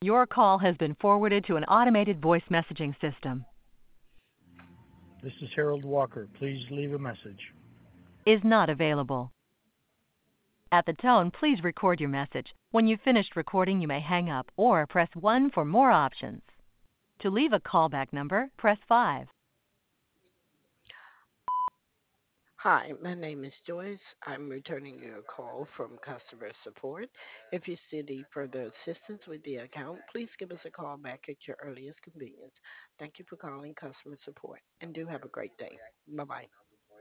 Your call has been forwarded to an automated voice messaging system. This is Harold Walker. Please leave a message. Is not available. At the tone, please record your message. When you've finished recording, you may hang up or press 1 for more options. To leave a callback number, press 5. Hi, my name is Joyce. I'm returning your call from customer support. If you still need further assistance with the account, please give us a call back at your earliest convenience. Thank you for calling customer support and do have a great day. Bye bye.